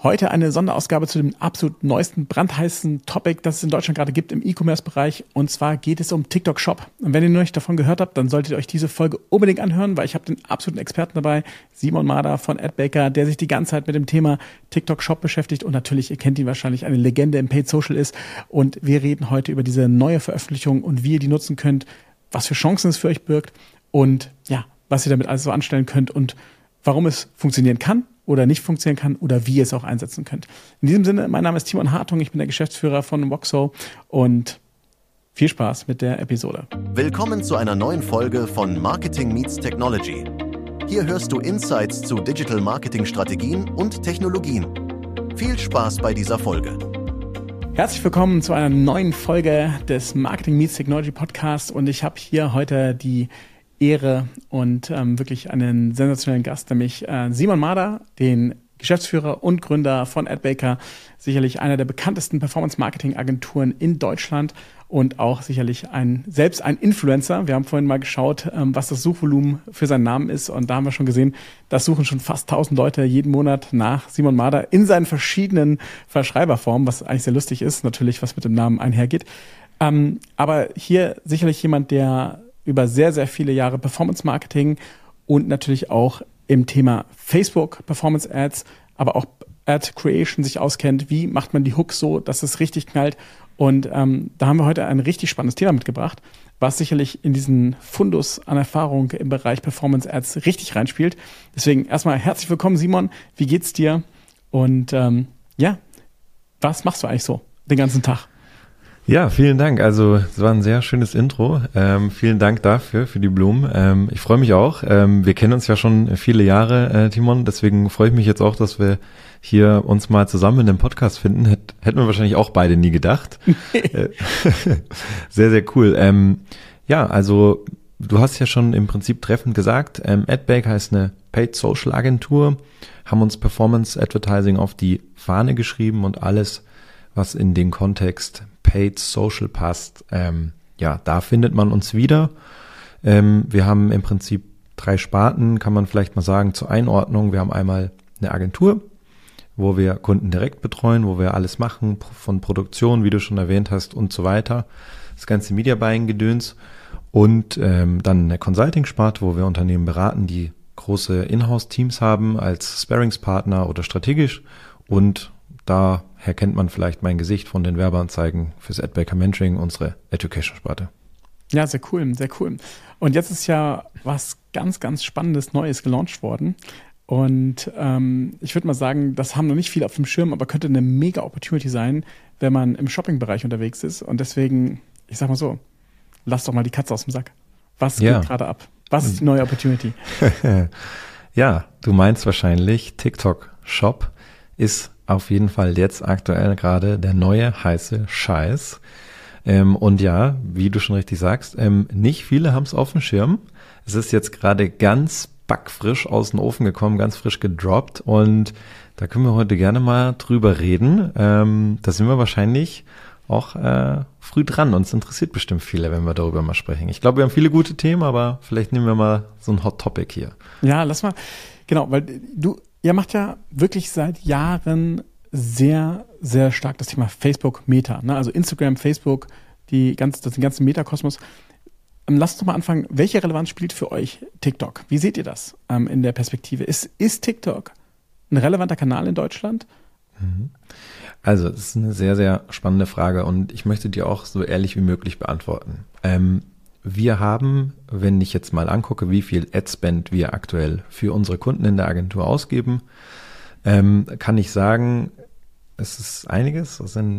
Heute eine Sonderausgabe zu dem absolut neuesten, brandheißen Topic, das es in Deutschland gerade gibt im E-Commerce-Bereich. Und zwar geht es um TikTok Shop. Und wenn ihr noch nicht davon gehört habt, dann solltet ihr euch diese Folge unbedingt anhören, weil ich habe den absoluten Experten dabei, Simon Mader von AdBaker, der sich die ganze Zeit mit dem Thema TikTok Shop beschäftigt. Und natürlich, ihr kennt ihn wahrscheinlich, eine Legende im Paid Social ist. Und wir reden heute über diese neue Veröffentlichung und wie ihr die nutzen könnt, was für Chancen es für euch birgt und ja, was ihr damit alles so anstellen könnt und warum es funktionieren kann oder nicht funktionieren kann oder wie ihr es auch einsetzen könnt. In diesem Sinne, mein Name ist Timon Hartung, ich bin der Geschäftsführer von Voxo und viel Spaß mit der Episode. Willkommen zu einer neuen Folge von Marketing Meets Technology. Hier hörst du Insights zu Digital Marketing Strategien und Technologien. Viel Spaß bei dieser Folge. Herzlich willkommen zu einer neuen Folge des Marketing Meets Technology Podcast und ich habe hier heute die Ehre und wirklich einen sensationellen Gast, nämlich Simon Mader, den Geschäftsführer und Gründer von AdBaker, sicherlich einer der bekanntesten Performance-Marketing-Agenturen in Deutschland und auch sicherlich selbst ein Influencer. Wir haben vorhin mal geschaut, was das Suchvolumen für seinen Namen ist und da haben wir schon gesehen, das suchen schon fast 1000 Leute jeden Monat nach Simon Mader in seinen verschiedenen Verschreiberformen, was eigentlich sehr lustig ist, natürlich, was mit dem Namen einhergeht. Aber hier sicherlich jemand, der über sehr, sehr viele Jahre Performance-Marketing und natürlich auch im Thema Facebook Performance Ads, aber auch Ad Creation sich auskennt. Wie macht man die Hooks so, dass es richtig knallt? Und da haben wir heute ein richtig spannendes Thema mitgebracht, was sicherlich in diesen Fundus an Erfahrung im Bereich Performance Ads richtig reinspielt. Deswegen erstmal herzlich willkommen, Simon. Wie geht's dir? Und was machst du eigentlich so den ganzen Tag? Ja, vielen Dank. Also es war ein sehr schönes Intro. Vielen Dank dafür, für die Blumen. Ich freue mich auch. Wir kennen uns ja schon viele Jahre, Timon. Deswegen freue ich mich jetzt auch, dass wir hier uns mal zusammen in dem Podcast finden. Hätten wir wahrscheinlich auch beide nie gedacht. Sehr, sehr cool. Also du hast ja schon im Prinzip treffend gesagt, AdBaker ist eine Paid Social Agentur, haben uns Performance Advertising auf die Fahne geschrieben und alles, was in den Kontext Paid Social passt, da findet man uns wieder. Wir haben im Prinzip 3 Sparten, kann man vielleicht mal sagen, zur Einordnung. Wir haben einmal eine Agentur, wo wir Kunden direkt betreuen, wo wir alles machen, von Produktion, wie du schon erwähnt hast, und so weiter. Das ganze Media Buying Gedöns. Und dann eine Consulting-Sparte, wo wir Unternehmen beraten, die große Inhouse-Teams haben als Sparringspartner oder strategisch. Und daher kennt man vielleicht mein Gesicht von den Werbeanzeigen fürs AdBaker Mentoring, unsere Education-Sparte. Ja, sehr cool, sehr cool. Und jetzt ist ja was ganz, ganz Spannendes Neues gelauncht worden. Und ich würde mal sagen, das haben noch nicht viele auf dem Schirm, aber könnte eine mega Opportunity sein, wenn man im Shopping-Bereich unterwegs ist. Und deswegen, ich sag mal so, lass doch mal die Katze aus dem Sack. Was geht gerade ab? Was ist die neue Opportunity? Ja, du meinst wahrscheinlich TikTok Shop ist auf jeden Fall jetzt aktuell gerade der neue heiße Scheiß. Und ja, wie du schon richtig sagst, nicht viele haben es auf dem Schirm. Es ist jetzt gerade ganz backfrisch aus dem Ofen gekommen, ganz frisch gedroppt und da können wir heute gerne mal drüber reden. Da sind wir wahrscheinlich auch früh dran. Uns interessiert bestimmt viele, wenn wir darüber mal sprechen. Ich glaube, wir haben viele gute Themen, aber vielleicht nehmen wir mal so ein Hot Topic hier. Ja, lass mal. Genau, weil ihr macht ja wirklich seit Jahren sehr, sehr stark das Thema Facebook Meta, ne? Also Instagram, Facebook, den ganzen Meta-Kosmos. Lasst uns doch mal anfangen. Welche Relevanz spielt für euch TikTok? Wie seht ihr das in der Perspektive? Ist TikTok ein relevanter Kanal in Deutschland? Also, das ist eine sehr, sehr spannende Frage und ich möchte dir auch so ehrlich wie möglich beantworten. Wir haben, wenn ich jetzt mal angucke, wie viel Ad-Spend wir aktuell für unsere Kunden in der Agentur ausgeben, kann ich sagen, es ist einiges.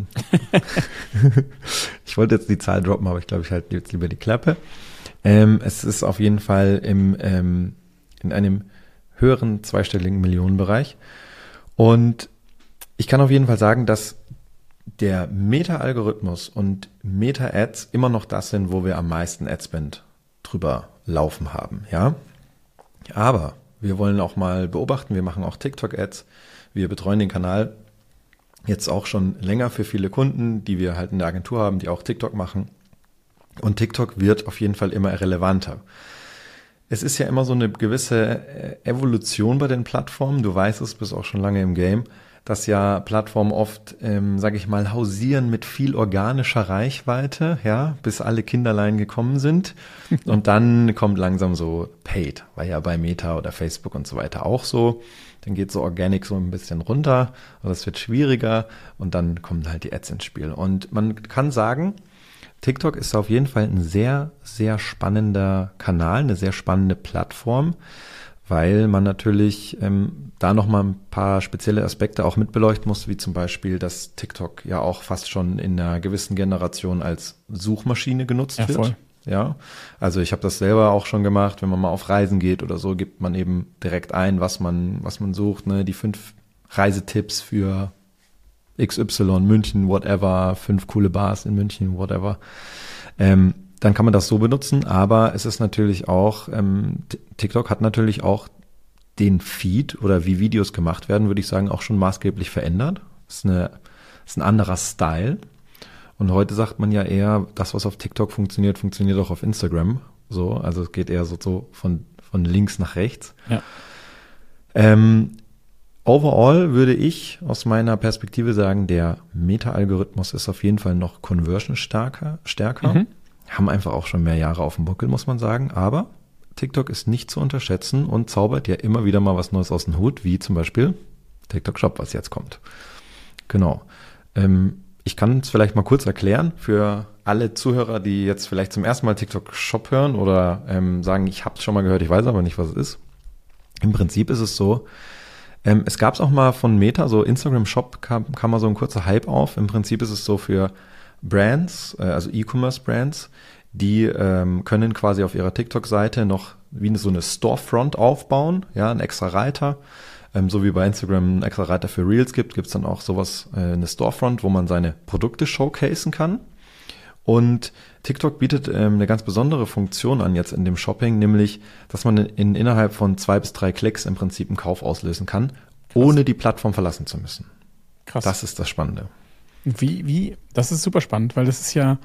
Ich wollte jetzt die Zahl droppen, aber ich glaube, ich halte jetzt lieber die Klappe. Es ist auf jeden Fall in einem höheren zweistelligen Millionenbereich. Und ich kann auf jeden Fall sagen, dass der Meta-Algorithmus und Meta-Ads immer noch das sind, wo wir am meisten Adspend drüber laufen haben, ja. Aber wir wollen auch mal beobachten, wir machen auch TikTok-Ads, wir betreuen den Kanal jetzt auch schon länger für viele Kunden, die wir halt in der Agentur haben, die auch TikTok machen. Und TikTok wird auf jeden Fall immer relevanter. Es ist ja immer so eine gewisse Evolution bei den Plattformen, du weißt es, bist auch schon lange im Game. dass ja Plattformen oft, sage ich mal, hausieren mit viel organischer Reichweite, ja, bis alle Kinderlein gekommen sind. Und dann kommt langsam so Paid, war ja bei Meta oder Facebook und so weiter auch so. Dann geht so Organic so ein bisschen runter, aber es wird schwieriger und dann kommen halt die Ads ins Spiel. Und man kann sagen, TikTok ist auf jeden Fall ein sehr, sehr spannender Kanal, eine sehr spannende Plattform, weil man natürlich da nochmal ein paar spezielle Aspekte auch mitbeleuchten muss, wie zum Beispiel, dass TikTok ja auch fast schon in einer gewissen Generation als Suchmaschine genutzt wird. Voll. Ja, also ich habe das selber auch schon gemacht, wenn man mal auf Reisen geht oder so, gibt man eben direkt ein, was man sucht, ne, die 5 Reisetipps für XY, München, whatever, 5 coole Bars in München, whatever. Dann kann man das so benutzen, aber es ist natürlich auch, TikTok hat natürlich auch den Feed oder wie Videos gemacht werden, würde ich sagen, auch schon maßgeblich verändert. Ist ein anderer Style. Und heute sagt man ja eher, das, was auf TikTok funktioniert, funktioniert auch auf Instagram. So, also es geht eher so von links nach rechts. Ja. Overall würde ich aus meiner Perspektive sagen, der Meta-Algorithmus ist auf jeden Fall noch conversion stärker. Mhm. Haben einfach auch schon mehr Jahre auf dem Buckel, muss man sagen. Aber TikTok ist nicht zu unterschätzen und zaubert ja immer wieder mal was Neues aus dem Hut, wie zum Beispiel TikTok Shop, was jetzt kommt. Genau. Ich kann es vielleicht mal kurz erklären für alle Zuhörer, die jetzt vielleicht zum ersten Mal TikTok Shop hören oder sagen, ich habe es schon mal gehört, ich weiß aber nicht, was es ist. Im Prinzip ist es so, es gab es auch mal von Meta, so Instagram Shop kam mal so ein kurzer Hype auf. Im Prinzip ist es so für Brands, also E-Commerce Brands, die können quasi auf ihrer TikTok-Seite noch wie so eine Storefront aufbauen, ja, ein extra Reiter. So wie bei Instagram ein extra Reiter für Reels gibt es dann auch sowas, eine Storefront, wo man seine Produkte showcasen kann. Und TikTok bietet eine ganz besondere Funktion an jetzt in dem Shopping, nämlich, dass man innerhalb von 2 bis 3 Klicks im Prinzip einen Kauf auslösen kann, ohne die Plattform verlassen zu müssen. Krass. Das ist das Spannende. Das ist super spannend, weil das ist ja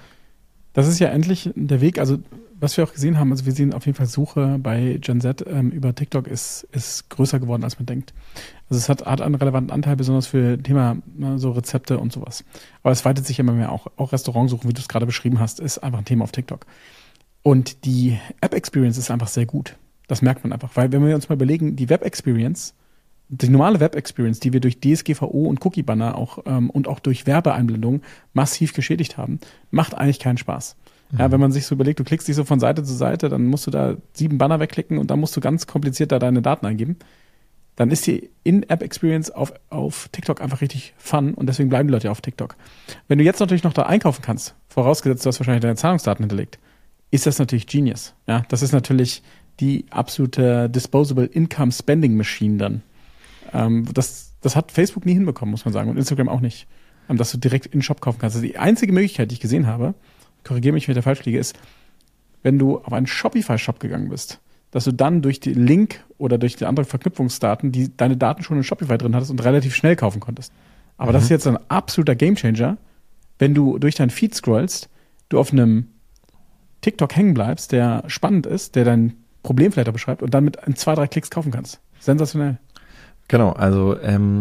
endlich der Weg, also was wir auch gesehen haben, also wir sehen auf jeden Fall Suche bei Gen Z über TikTok ist größer geworden, als man denkt. Also es hat einen relevanten Anteil, besonders für Thema so Rezepte und sowas. Aber es weitet sich immer mehr auch Restaurantsuchen, wie du es gerade beschrieben hast, ist einfach ein Thema auf TikTok. Und die App-Experience ist einfach sehr gut. Das merkt man einfach, weil wenn wir uns mal überlegen, die Web-Experience, die normale Web-Experience, die wir durch DSGVO und Cookie-Banner und auch durch Werbeeinblendungen massiv geschädigt haben, macht eigentlich keinen Spaß. Ja, wenn man sich so überlegt, du klickst dich so von Seite zu Seite, dann musst du da 7 Banner wegklicken und dann musst du ganz kompliziert da deine Daten eingeben. Dann ist die In-App-Experience auf TikTok einfach richtig fun und deswegen bleiben die Leute auf TikTok. Wenn du jetzt natürlich noch da einkaufen kannst, vorausgesetzt, du hast wahrscheinlich deine Zahlungsdaten hinterlegt, ist das natürlich Genius. Ja, das ist natürlich die absolute Disposable Income Spending Machine dann. Das hat Facebook nie hinbekommen, muss man sagen, und Instagram auch nicht, dass du direkt in den Shop kaufen kannst. Also die einzige Möglichkeit, die ich gesehen habe, korrigiere mich, wenn ich da falsch liege, ist, wenn du auf einen Shopify-Shop gegangen bist, dass du dann durch den Link oder durch die anderen Verknüpfungsdaten deine Daten schon in Shopify drin hattest und relativ schnell kaufen konntest. Aber das ist jetzt ein absoluter Gamechanger, wenn du durch deinen Feed scrollst, du auf einem TikTok hängen bleibst, der spannend ist, der dein Problem vielleicht auch beschreibt und dann mit 2, 3 Klicks kaufen kannst. Sensationell. Genau, also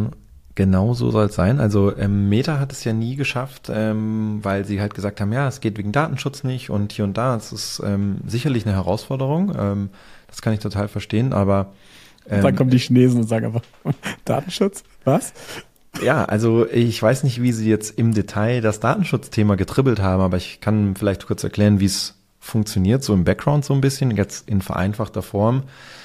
genau so soll es sein. Also Meta hat es ja nie geschafft, weil sie halt gesagt haben, ja, es geht wegen Datenschutz nicht und hier und da. Es ist sicherlich eine Herausforderung. Das kann ich total verstehen, aber dann kommen die Chinesen und sagen einfach, Datenschutz? Was? Ja, also ich weiß nicht, wie sie jetzt im Detail das Datenschutzthema getribbelt haben, aber ich kann vielleicht kurz erklären, wie es funktioniert, so im Background so ein bisschen, jetzt in vereinfachter Form.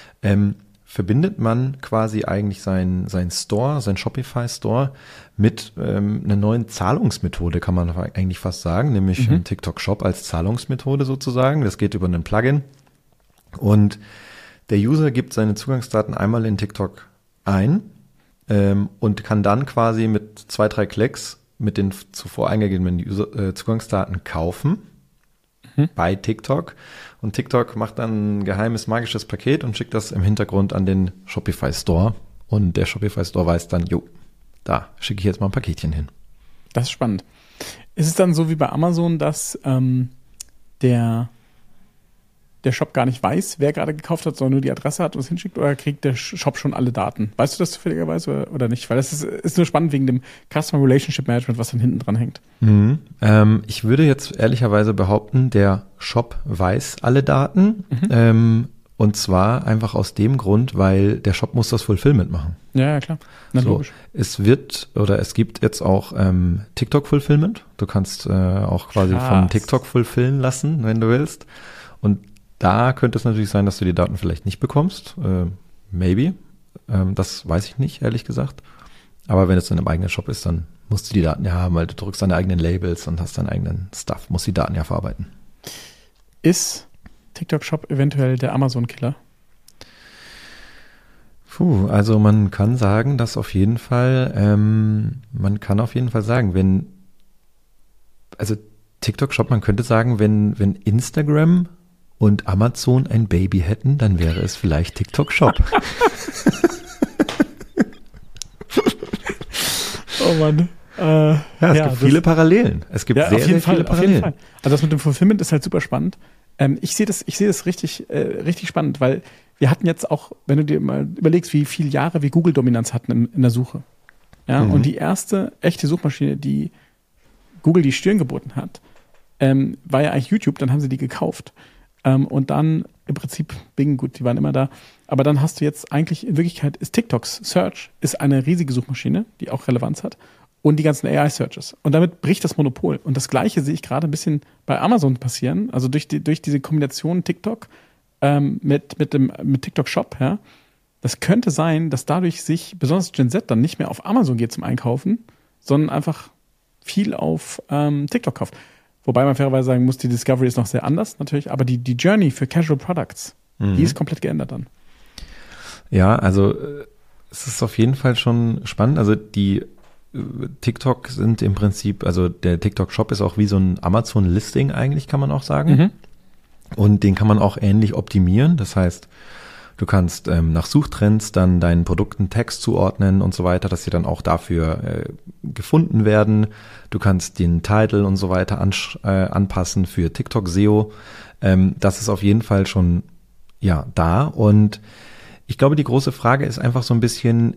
Verbindet man quasi eigentlich sein Store, sein Shopify-Store mit einer neuen Zahlungsmethode, kann man eigentlich fast sagen, nämlich TikTok Shop als Zahlungsmethode sozusagen. Das geht über einen Plugin und der User gibt seine Zugangsdaten einmal in TikTok ein und kann dann quasi mit 2, 3 Klicks mit den zuvor eingegebenen Zugangsdaten kaufen bei TikTok. Und TikTok macht dann ein geheimes magisches Paket und schickt das im Hintergrund an den Shopify Store. Und der Shopify Store weiß dann, da schicke ich jetzt mal ein Paketchen hin. Das ist spannend. Ist es dann so wie bei Amazon, dass der der Shop gar nicht weiß, wer gerade gekauft hat, sondern nur die Adresse hat und es hinschickt, oder kriegt der Shop schon alle Daten? Weißt du das zufälligerweise oder nicht? Weil das ist nur spannend wegen dem Customer Relationship Management, was dann hinten dran hängt. Ich würde jetzt ehrlicherweise behaupten, der Shop weiß alle Daten. Und zwar einfach aus dem Grund, weil der Shop muss das Fulfillment machen. Ja, klar. Na, logisch. Es gibt jetzt auch TikTok-Fulfillment. Du kannst auch quasi von TikTok fulfillen lassen, wenn du willst. Und da könnte es natürlich sein, dass du die Daten vielleicht nicht bekommst. Maybe. Das weiß ich nicht, ehrlich gesagt. Aber wenn es in einem eigenen Shop ist, dann musst du die Daten ja haben, weil du drückst deine eigenen Labels und hast deinen eigenen Stuff, musst die Daten ja verarbeiten. Ist TikTok-Shop eventuell der Amazon-Killer? Also man kann sagen, dass auf jeden Fall, sagen, also TikTok-Shop, man könnte sagen, wenn Instagram und Amazon ein Baby hätten, dann wäre es vielleicht TikTok-Shop. Oh Mann. Es gibt viele Parallelen. Es gibt sehr viele Parallelen. Auf jeden Fall. Also das mit dem Fulfillment ist halt super spannend. Ich sehe das richtig spannend, weil wir hatten jetzt auch, wenn du dir mal überlegst, wie viele Jahre wir Google-Dominanz hatten in der Suche. Ja, und die erste echte Suchmaschine, die Google die Stirn geboten hat, war ja eigentlich YouTube, dann haben sie die gekauft. Und dann im Prinzip Bing, gut, die waren immer da. Aber dann hast du jetzt eigentlich, in Wirklichkeit ist TikToks Search ist eine riesige Suchmaschine, die auch Relevanz hat. Und die ganzen AI-Searches. Und damit bricht das Monopol. Und das Gleiche sehe ich gerade ein bisschen bei Amazon passieren. Also durch diese Kombination TikTok mit TikTok Shop, ja. Das könnte sein, dass dadurch sich besonders Gen Z dann nicht mehr auf Amazon geht zum Einkaufen, sondern einfach viel auf TikTok kauft. Wobei man fairerweise sagen muss, die Discovery ist noch sehr anders natürlich, aber die Journey für Casual Products, die ist komplett geändert dann. Ja, also es ist auf jeden Fall schon spannend. Also die TikTok sind im Prinzip, also der TikTok-Shop ist auch wie so ein Amazon-Listing eigentlich, kann man auch sagen. Und den kann man auch ähnlich optimieren. Das heißt, du kannst nach Suchtrends dann deinen Produkten Text zuordnen und so weiter, dass sie dann auch dafür gefunden werden. Du kannst den Title und so weiter anpassen für TikTok SEO. Das ist auf jeden Fall schon da. Und ich glaube, die große Frage ist einfach so ein bisschen,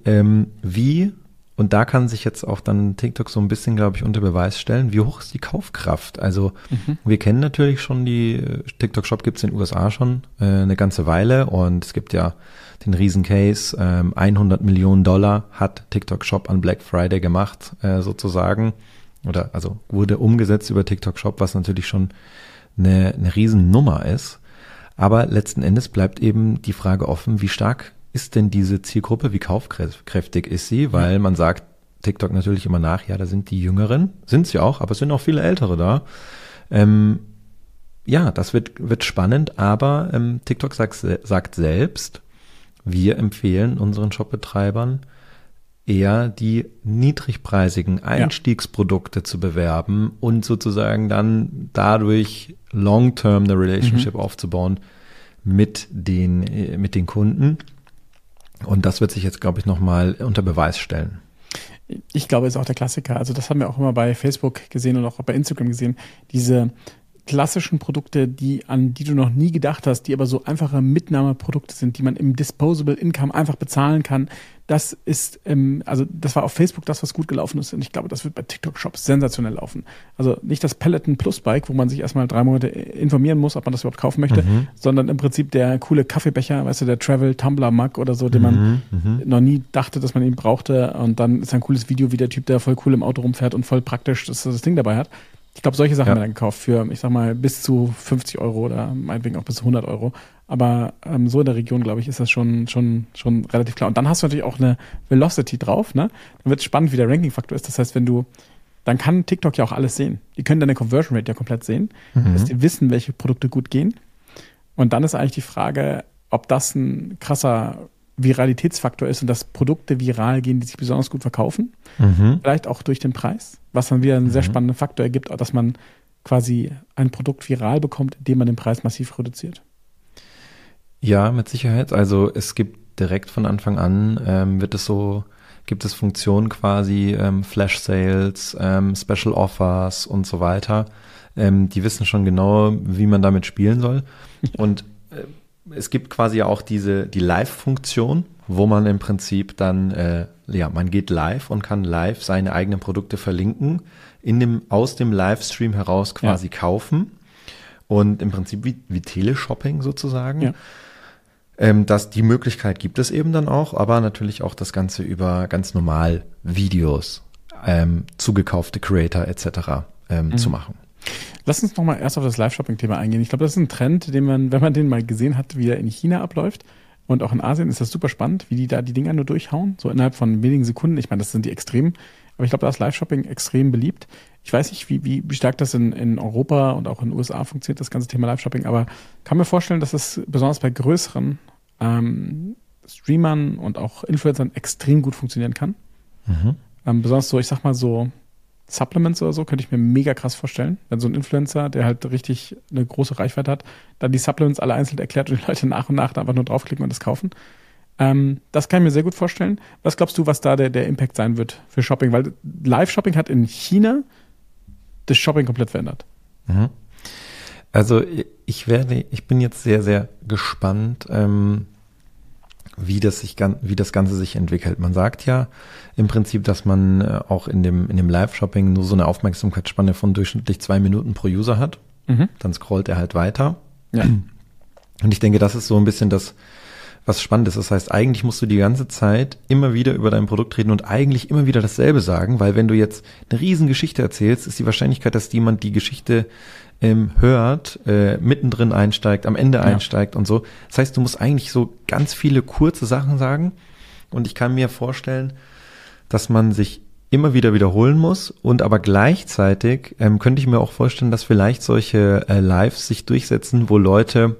und da kann sich jetzt auch dann TikTok so ein bisschen, glaube ich, unter Beweis stellen, wie hoch ist die Kaufkraft? Also wir kennen natürlich schon TikTok-Shop gibt es in den USA schon eine ganze Weile und es gibt ja den Riesen-Case, $100 Millionen hat TikTok-Shop an Black Friday gemacht, sozusagen. Also wurde umgesetzt über TikTok-Shop, was natürlich schon eine Riesennummer ist. Aber letzten Endes bleibt eben die Frage offen, wie stark ist denn diese Zielgruppe, wie kaufkräftig ist sie? Weil man sagt TikTok natürlich immer nach, ja, da sind die Jüngeren, sind sie auch, aber es sind auch viele Ältere da. Das wird spannend, aber TikTok sagt selbst, wir empfehlen unseren Shopbetreibern eher die niedrigpreisigen Einstiegsprodukte zu bewerben und sozusagen dann dadurch long-term eine Relationship aufzubauen mit den Kunden. Und das wird sich jetzt, glaube ich, nochmal unter Beweis stellen. Ich glaube, es ist auch der Klassiker. Also das haben wir auch immer bei Facebook gesehen und auch bei Instagram gesehen. Diese klassischen Produkte, an die du noch nie gedacht hast, die aber so einfache Mitnahmeprodukte sind, die man im Disposable Income einfach bezahlen kann. Das ist, das war auf Facebook das, was gut gelaufen ist. Und ich glaube, das wird bei TikTok-Shops sensationell laufen. Also nicht das Peloton Plus Bike, wo man sich erstmal 3 Monate informieren muss, ob man das überhaupt kaufen möchte, sondern im Prinzip der coole Kaffeebecher, weißt du, der Travel Tumbler Mug oder so, den man noch nie dachte, dass man ihn brauchte. Und dann ist ein cooles Video, wie der Typ, der voll cool im Auto rumfährt und voll praktisch das Ding dabei hat. Ich glaube, solche Sachen haben wir dann gekauft für, ich sag mal, bis zu 50 Euro oder meinetwegen auch bis zu 100 Euro. Aber so in der Region, glaube ich, ist das schon relativ klar. Und dann hast du natürlich auch eine Velocity drauf, ne? Dann wird es spannend, wie der Ranking-Faktor ist. Das heißt, dann kann TikTok ja auch alles sehen. Die können deine Conversion Rate ja komplett sehen. Dass die wissen, welche Produkte gut gehen. Und dann ist eigentlich die Frage, ob das ein krasser Viralitätsfaktor ist und dass Produkte viral gehen, die sich besonders gut verkaufen. Vielleicht auch durch den Preis, was dann wieder einen sehr spannenden Faktor ergibt, dass man quasi ein Produkt viral bekommt, indem man den Preis massiv reduziert. Ja, mit Sicherheit. Also es gibt direkt von Anfang an, gibt es Funktionen quasi, Flash Sales, Special Offers und so weiter. Die wissen schon genau, wie man damit spielen soll. Und es gibt quasi auch die Live-Funktion, wo man im Prinzip dann, man geht live und kann live seine eigenen Produkte verlinken, aus dem Livestream heraus quasi kaufen und im Prinzip wie Teleshopping sozusagen. Ja. Die Möglichkeit gibt es eben dann auch, aber natürlich auch das Ganze über ganz normal Videos, zugekaufte Creator etc. zu machen. Lass uns nochmal erst auf das Live-Shopping-Thema eingehen. Ich glaube, das ist ein Trend, den man, wenn man den mal gesehen hat, wie er in China abläuft und auch in Asien, ist das super spannend, wie die da die Dinger nur durchhauen, so innerhalb von wenigen Sekunden. Ich meine, das sind die Extremen, aber ich glaube, da ist Live-Shopping extrem beliebt. Ich weiß nicht, wie stark das in Europa und auch in den USA funktioniert, das ganze Thema Live-Shopping, aber kann mir vorstellen, dass es besonders bei größeren Streamern und auch Influencern extrem gut funktionieren kann. Besonders so, ich sag mal so, Supplements oder so, könnte ich mir mega krass vorstellen. Wenn so ein Influencer, der halt richtig eine große Reichweite hat, dann die Supplements alle einzeln erklärt und die Leute nach und nach da einfach nur draufklicken und das kaufen. Das kann ich mir sehr gut vorstellen. Was glaubst du, was da der Impact sein wird für Shopping? Weil Live-Shopping hat in China das Shopping komplett verändert. Also ich bin jetzt sehr, sehr gespannt, wie das Ganze sich entwickelt. Man sagt ja im Prinzip, dass man auch in dem Live-Shopping nur so eine Aufmerksamkeitsspanne von durchschnittlich 2 Minuten pro User hat. Dann scrollt er halt weiter. Ja. Und ich denke, das ist so ein bisschen das, was spannend ist. Das heißt, eigentlich musst du die ganze Zeit immer wieder über dein Produkt reden und eigentlich immer wieder dasselbe sagen, weil wenn du jetzt eine riesen Geschichte erzählst, ist die Wahrscheinlichkeit, dass jemand die Geschichte hört, mittendrin einsteigt, am Ende einsteigt und so. Das heißt, du musst eigentlich so ganz viele kurze Sachen sagen und ich kann mir vorstellen, dass man sich immer wieder wiederholen muss und aber gleichzeitig könnte ich mir auch vorstellen, dass vielleicht solche Lives sich durchsetzen, wo Leute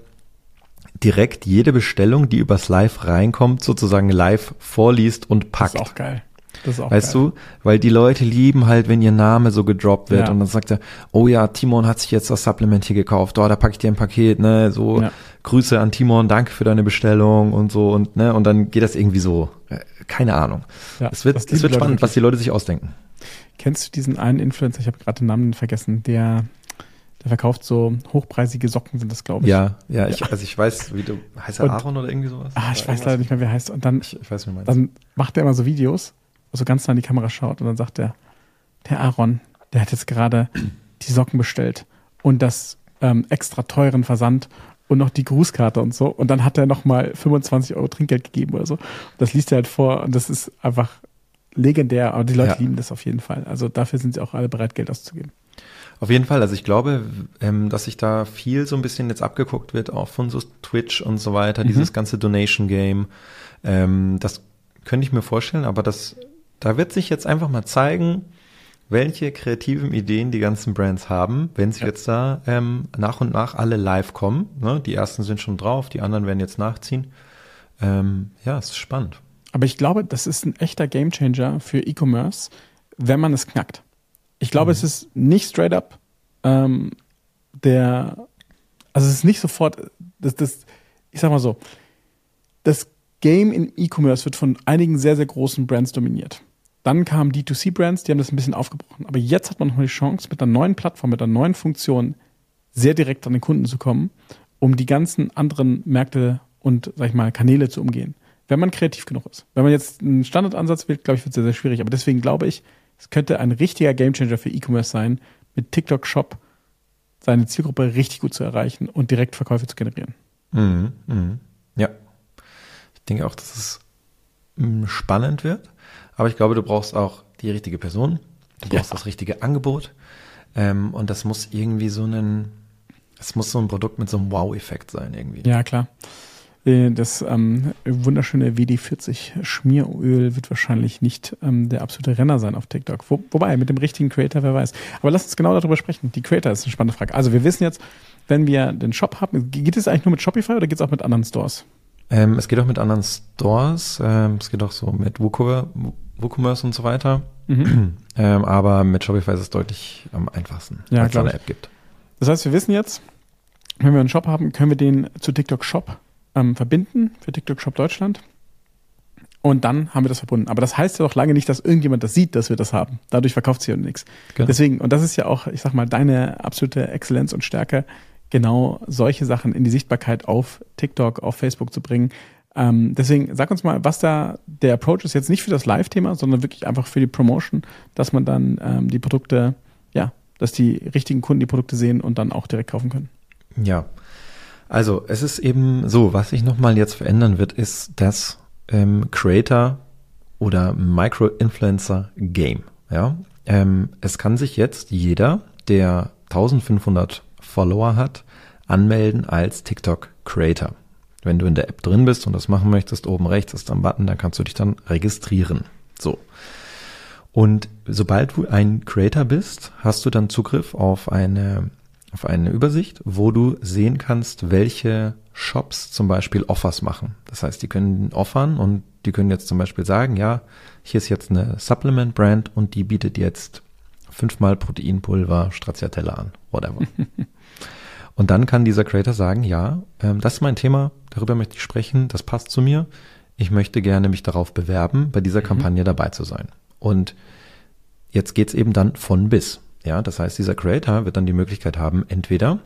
direkt jede Bestellung, die übers Live reinkommt, sozusagen live vorliest und packt. Das ist auch geil. Das ist auch weißt geil. du, weil die Leute lieben halt, wenn ihr Name so gedroppt wird und dann sagt er, oh ja, Timon hat sich jetzt das Supplement hier gekauft, da packe ich dir ein Paket, ne, so Grüße an Timon, danke für deine Bestellung und so und ne, und dann geht das irgendwie so, keine Ahnung. Ja, es wird spannend, wirklich, was die Leute sich ausdenken. Kennst du diesen einen Influencer, ich habe gerade den Namen vergessen, der verkauft so hochpreisige Socken, sind das, glaube ich. Ich weiß, heißt er Aaron oder irgendwie sowas? Ich weiß leider nicht mehr, wie er heißt. Und dann, ich weiß, wie du meinst. Dann macht er immer so Videos, wo so ganz nah in die Kamera schaut und dann sagt er, der Aaron, der hat jetzt gerade die Socken bestellt und das extra teuren Versand und noch die Grußkarte und so. Und dann hat er nochmal 25 € Trinkgeld gegeben oder so. Und das liest er halt vor und das ist einfach legendär. Aber die Leute lieben das auf jeden Fall. Also dafür sind sie auch alle bereit, Geld auszugeben. Auf jeden Fall, also ich glaube, dass sich da viel so ein bisschen jetzt abgeguckt wird, auch von so Twitch und so weiter, dieses ganze Donation-Game, das könnte ich mir vorstellen, aber da wird sich jetzt einfach mal zeigen, welche kreativen Ideen die ganzen Brands haben, wenn sie jetzt da nach und nach alle live kommen. Ne? Die ersten sind schon drauf, die anderen werden jetzt nachziehen. Es ist spannend. Aber ich glaube, das ist ein echter Gamechanger für E-Commerce, wenn man es knackt. Ich glaube, es ist nicht straight up also es ist nicht sofort, ich sag mal so, das Game in E-Commerce wird von einigen sehr, sehr großen Brands dominiert. Dann kamen D2C-Brands, die haben das ein bisschen aufgebrochen. Aber jetzt hat man nochmal die Chance, mit einer neuen Plattform, mit einer neuen Funktion sehr direkt an den Kunden zu kommen, um die ganzen anderen Märkte und, sag ich mal, Kanäle zu umgehen. Wenn man kreativ genug ist. Wenn man jetzt einen Standardansatz wählt, glaube ich, wird es sehr, sehr schwierig. Aber deswegen glaube ich, es könnte ein richtiger Gamechanger für E-Commerce sein, mit TikTok Shop seine Zielgruppe richtig gut zu erreichen und direkt Verkäufe zu generieren. Ja. Ich denke auch, dass es spannend wird. Aber ich glaube, du brauchst auch die richtige Person. Du brauchst das richtige Angebot. Und das muss irgendwie so ein Produkt mit so einem Wow-Effekt sein irgendwie. Ja, klar. Das wunderschöne WD-40 Schmieröl wird wahrscheinlich nicht der absolute Renner sein auf TikTok. Wobei, mit dem richtigen Creator, wer weiß. Aber lass uns genau darüber sprechen. Die Creator ist eine spannende Frage. Also wir wissen jetzt, wenn wir den Shop haben, geht es eigentlich nur mit Shopify oder geht es auch mit anderen Stores? Es geht auch mit anderen Stores. Es geht auch so mit WooCommerce und so weiter. Aber mit Shopify ist es deutlich am einfachsten, weil es eine App gibt. Das heißt, wir wissen jetzt, wenn wir einen Shop haben, können wir den zu TikTok Shop verbinden für TikTok Shop Deutschland und dann haben wir das verbunden. Aber das heißt ja doch lange nicht, dass irgendjemand das sieht, dass wir das haben. Dadurch verkauft sich ja nichts. Genau. Deswegen, und das ist ja auch, ich sag mal, deine absolute Exzellenz und Stärke, genau solche Sachen in die Sichtbarkeit auf TikTok, auf Facebook zu bringen. Deswegen sag uns mal, was da der Approach ist, jetzt nicht für das Live-Thema, sondern wirklich einfach für die Promotion, dass man dann die Produkte, dass die richtigen Kunden die Produkte sehen und dann auch direkt kaufen können. Ja, also es ist eben so, was sich nochmal jetzt verändern wird, ist das Creator oder Micro-Influencer-Game. Ja? Es kann sich jetzt jeder, der 1500 Follower hat, anmelden als TikTok-Creator. Wenn du in der App drin bist und das machen möchtest, oben rechts ist ein Button, da kannst du dich dann registrieren. So. Und sobald du ein Creator bist, hast du dann Zugriff auf eine Übersicht, wo du sehen kannst, welche Shops zum Beispiel Offers machen. Das heißt, die können offern und die können jetzt zum Beispiel sagen, ja, hier ist jetzt eine Supplement-Brand und die bietet jetzt 5-mal Proteinpulver Stracciatella an, whatever. Und dann kann dieser Creator sagen, ja, das ist mein Thema, darüber möchte ich sprechen, das passt zu mir. Ich möchte gerne mich darauf bewerben, bei dieser Kampagne dabei zu sein. Und jetzt geht's eben dann von bis. Ja, das heißt, dieser Creator wird dann die Möglichkeit haben, entweder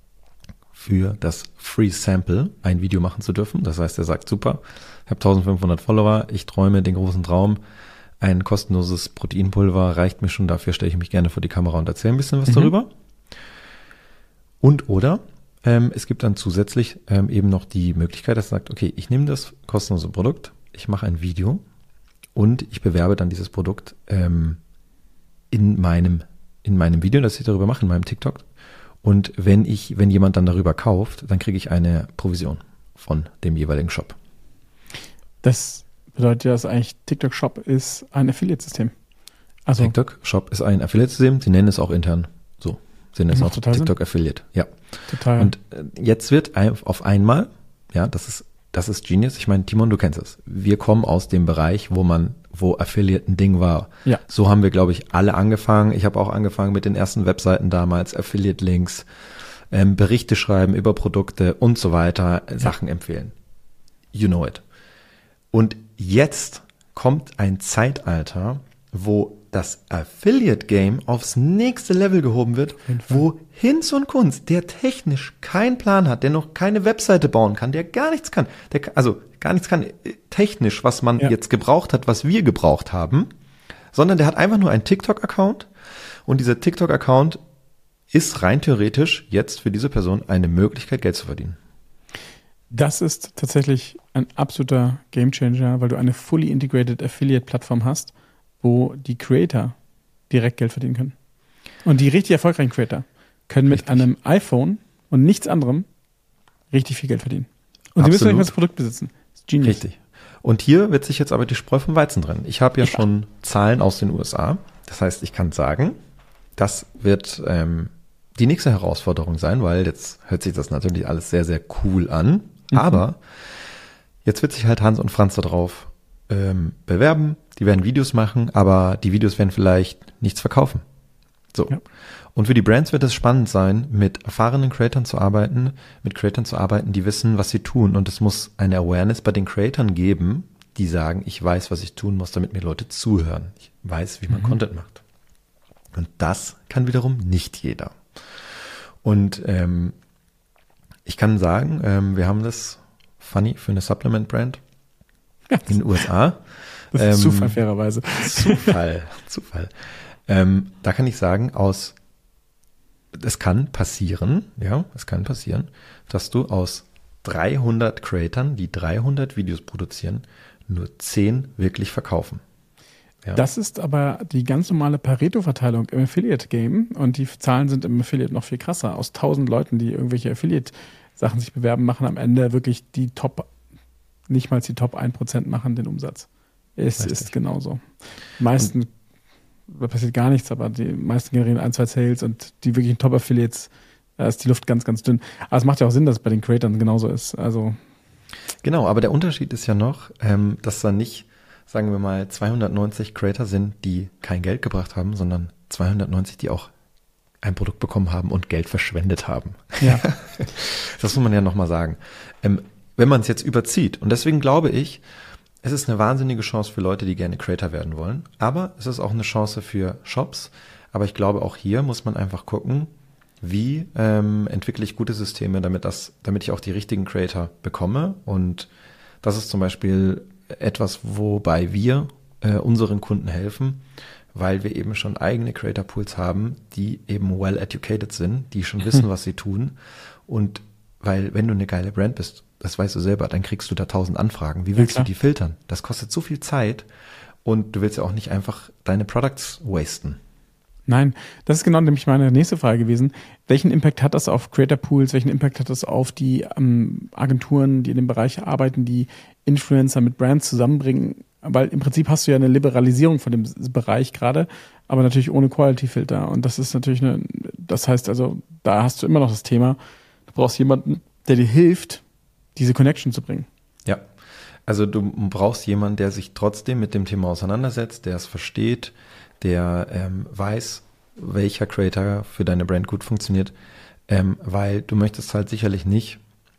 für das Free Sample ein Video machen zu dürfen. Das heißt, er sagt, super, ich habe 1500 Follower, ich träume den großen Traum, ein kostenloses Proteinpulver reicht mir schon, dafür stelle ich mich gerne vor die Kamera und erzähle ein bisschen was darüber. Und oder es gibt dann zusätzlich eben noch die Möglichkeit, dass er sagt, okay, ich nehme das kostenlose Produkt, ich mache ein Video und ich bewerbe dann dieses Produkt in meinem Video, das ich darüber mache, in meinem TikTok. Und wenn jemand dann darüber kauft, dann kriege ich eine Provision von dem jeweiligen Shop. Das bedeutet ja, dass eigentlich TikTok Shop ist ein Affiliate-System. Also TikTok Shop ist ein Affiliate-System, sie nennen es auch intern so. Sie nennen es auch TikTok Sinn. Affiliate. Ja. Total. Und jetzt wird auf einmal, ja, das ist Genius. Ich meine, Timon, du kennst es. Wir kommen aus dem Bereich, wo Affiliate ein Ding war. Ja. So haben wir, glaube ich, alle angefangen. Ich habe auch angefangen mit den ersten Webseiten damals, Affiliate-Links, Berichte schreiben über Produkte und so weiter, Sachen empfehlen. You know it. Und jetzt kommt ein Zeitalter, wo das Affiliate-Game aufs nächste Level gehoben wird, wo Hinz und Kunz, der technisch keinen Plan hat, der noch keine Webseite bauen kann, der gar nichts kann, gar nichts kann technisch, was man jetzt gebraucht hat, was wir gebraucht haben, sondern der hat einfach nur einen TikTok-Account und dieser TikTok-Account ist rein theoretisch jetzt für diese Person eine Möglichkeit, Geld zu verdienen. Das ist tatsächlich ein absoluter Gamechanger, weil du eine fully integrated Affiliate-Plattform hast, wo die Creator direkt Geld verdienen können. Und die richtig erfolgreichen Creator können mit einem iPhone und nichts anderem richtig viel Geld verdienen. Und sie müssen nicht mehr das Produkt besitzen. Das ist genius. Richtig. Und hier wird sich jetzt aber die Spreu vom Weizen trennen. Ich habe ja schon Zahlen aus den USA. Das heißt, ich kann sagen, das wird die nächste Herausforderung sein, weil jetzt hört sich das natürlich alles sehr, sehr cool an. Aber jetzt wird sich halt Hans und Franz da drauf bewerben, die werden Videos machen, aber die Videos werden vielleicht nichts verkaufen. So. Ja. Und für die Brands wird es spannend sein, mit erfahrenen Creatoren zu arbeiten, die wissen, was sie tun. Und es muss eine Awareness bei den Creatoren geben, die sagen, ich weiß, was ich tun muss, damit mir Leute zuhören. Ich weiß, wie man Content macht. Und das kann wiederum nicht jeder. Und ich kann sagen, wir haben das funny für eine Supplement-Brand in den USA. Das ist Zufall, fairerweise. Zufall. Da kann ich sagen, es kann passieren, dass du aus 300 Creatoren, die 300 Videos produzieren, nur 10 wirklich verkaufen. Ja. Das ist aber die ganz normale Pareto-Verteilung im Affiliate-Game und die Zahlen sind im Affiliate noch viel krasser. Aus 1000 Leuten, die irgendwelche Affiliate-Sachen sich bewerben, machen am Ende wirklich nicht mal die Top 1% machen den Umsatz. Es ist genauso. Die meisten, da passiert gar nichts, aber die meisten generieren 1, 2 Sales und die wirklichen Top-Affiliates, da ist die Luft ganz, ganz dünn. Aber es macht ja auch Sinn, dass es bei den Creatoren genauso ist. Also genau, aber der Unterschied ist ja noch, dass da nicht, sagen wir mal, 290 Creator sind, die kein Geld gebracht haben, sondern 290, die auch ein Produkt bekommen haben und Geld verschwendet haben. Ja. Das muss man ja nochmal sagen. Wenn man es jetzt überzieht, und deswegen glaube ich, es ist eine wahnsinnige Chance für Leute, die gerne Creator werden wollen, aber es ist auch eine Chance für Shops, aber ich glaube, auch hier muss man einfach gucken, wie entwickle ich gute Systeme, damit ich auch die richtigen Creator bekomme. Und das ist zum Beispiel etwas, wobei wir unseren Kunden helfen, weil wir eben schon eigene Creator Pools haben, die eben well educated sind, die schon wissen, was sie tun. Und weil, wenn du eine geile Brand bist, das weißt du selber, dann kriegst du da 1000 Anfragen. Wie willst du die filtern? Das kostet so viel Zeit und du willst ja auch nicht einfach deine Products wasten. Nein, das ist genau nämlich meine nächste Frage gewesen. Welchen Impact hat das auf Creator Pools? Welchen Impact hat das auf die Agenturen, die in dem Bereich arbeiten, die Influencer mit Brands zusammenbringen? Weil im Prinzip hast du ja eine Liberalisierung von dem Bereich gerade, aber natürlich ohne Quality-Filter. Und das ist natürlich das heißt also, da hast du immer noch das Thema, du brauchst jemanden, der dir hilft, diese Connection zu bringen. Ja, also du brauchst jemanden, der sich trotzdem mit dem Thema auseinandersetzt, der es versteht, der weiß, welcher Creator für deine Brand gut funktioniert, weil du möchtest halt sicherlich nicht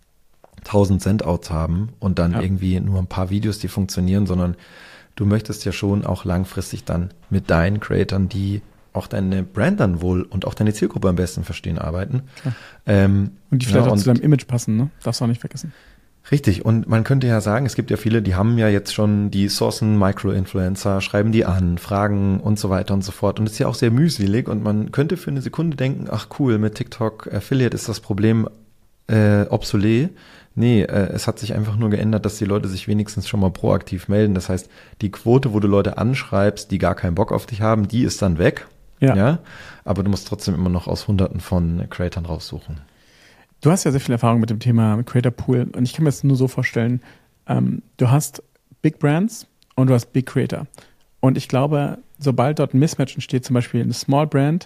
1000 Sendouts haben und dann irgendwie nur ein paar Videos, die funktionieren, sondern du möchtest ja schon auch langfristig dann mit deinen Creatoren, die auch deine Brand dann wohl und auch deine Zielgruppe am besten verstehen, arbeiten. Und die vielleicht auch zu deinem Image passen, ne? Darfst du auch nicht vergessen. Richtig, und man könnte ja sagen, es gibt ja viele, die haben ja jetzt schon die sourcen Micro-Influencer, schreiben die an, fragen und so weiter und so fort. Und das ist ja auch sehr mühselig und man könnte für eine Sekunde denken, ach cool, mit TikTok Affiliate ist das Problem obsolet. Nee, es hat sich einfach nur geändert, dass die Leute sich wenigstens schon mal proaktiv melden. Das heißt, die Quote, wo du Leute anschreibst, die gar keinen Bock auf dich haben, die ist dann weg. Ja. Aber du musst trotzdem immer noch aus Hunderten von Creatoren raussuchen. Du hast ja sehr viel Erfahrung mit dem Thema Creator Pool und ich kann mir das nur so vorstellen, du hast Big Brands und du hast Big Creator. Und ich glaube, sobald dort ein Mismatch entsteht, zum Beispiel eine Small Brand,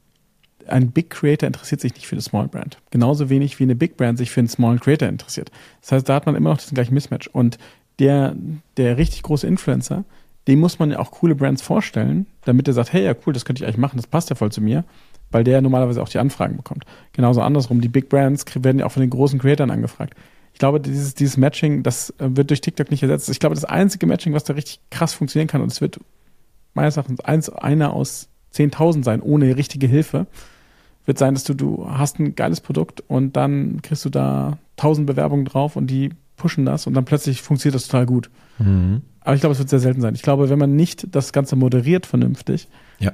ein Big Creator interessiert sich nicht für eine Small Brand. Genauso wenig wie eine Big Brand sich für einen Small Creator interessiert. Das heißt, da hat man immer noch diesen gleichen Mismatch. Und der richtig große Influencer, dem muss man ja auch coole Brands vorstellen, damit er sagt, hey, ja cool, das könnte ich eigentlich machen, das passt ja voll zu mir, weil der normalerweise auch die Anfragen bekommt. Genauso andersrum, die Big Brands werden ja auch von den großen Creatoren angefragt. Ich glaube, dieses Matching, das wird durch TikTok nicht ersetzt. Ich glaube, das einzige Matching, was da richtig krass funktionieren kann, und es wird meines Erachtens einer aus 10.000 sein, ohne richtige Hilfe, wird sein, dass du hast ein geiles Produkt und dann kriegst du da 1000 Bewerbungen drauf und die pushen das und dann plötzlich funktioniert das total gut. Mhm. Aber ich glaube, es wird sehr selten sein. Ich glaube, wenn man nicht das Ganze moderiert vernünftig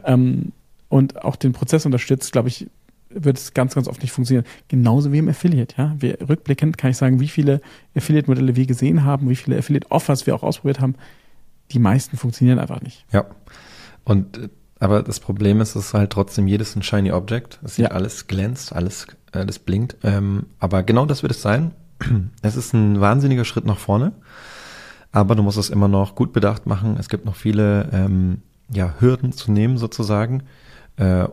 und auch den Prozess unterstützt, glaube ich, wird es ganz, ganz oft nicht funktionieren. Genauso wie im Affiliate, ja. Rückblickend kann ich sagen, wie viele Affiliate-Modelle wir gesehen haben, wie viele Affiliate-Offers wir auch ausprobiert haben. Die meisten funktionieren einfach nicht. Ja. Aber das Problem ist, es ist halt trotzdem jedes ein shiny Object. Es sieht alles glänzt, alles blinkt. Aber genau das wird es sein. Es ist ein wahnsinniger Schritt nach vorne. Aber du musst es immer noch gut bedacht machen. Es gibt noch viele Hürden zu nehmen sozusagen. Aber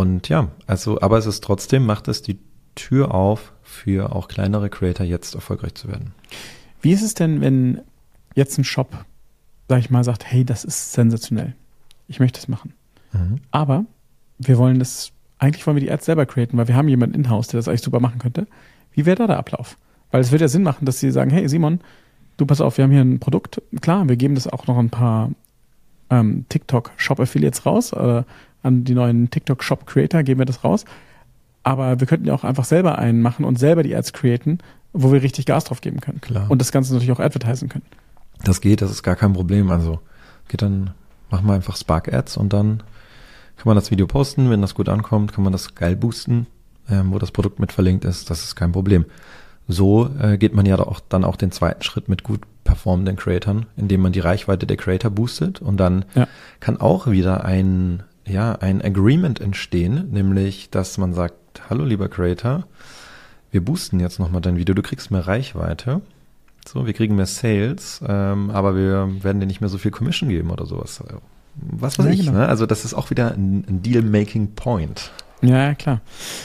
es ist trotzdem, macht es die Tür auf für auch kleinere Creator jetzt erfolgreich zu werden. Wie ist es denn, wenn jetzt ein Shop, sag ich mal, sagt, hey, das ist sensationell. Ich möchte das machen. Aber eigentlich wollen wir die Ads selber createn, weil wir haben jemanden in-house, der das eigentlich super machen könnte. Wie wäre da der Ablauf? Weil es wird ja Sinn machen, dass sie sagen, hey Simon, du pass auf, wir haben hier ein Produkt. Klar, wir geben das auch noch ein paar TikTok-Shop-Affiliates raus, an die neuen TikTok-Shop-Creator geben wir das raus. Aber wir könnten ja auch einfach selber einen machen und selber die Ads createn, wo wir richtig Gas drauf geben können. Klar. Und das Ganze natürlich auch advertisen können. Das geht, das ist gar kein Problem. Also machen wir einfach Spark-Ads und dann kann man das Video posten. Wenn das gut ankommt, kann man das geil boosten, wo das Produkt mit verlinkt ist. Das ist kein Problem. So geht man ja dann auch den zweiten Schritt mit gut performenden Creatoren, indem man die Reichweite der Creator boostet und dann kann auch wieder ein Agreement entstehen, nämlich, dass man sagt, hallo lieber Creator, wir boosten jetzt nochmal dein Video, du kriegst mehr Reichweite, so, wir kriegen mehr Sales, aber wir werden dir nicht mehr so viel Commission geben oder sowas. Was weiß ich, ne? Also das ist auch wieder ein Deal-Making-Point. Ja, klar.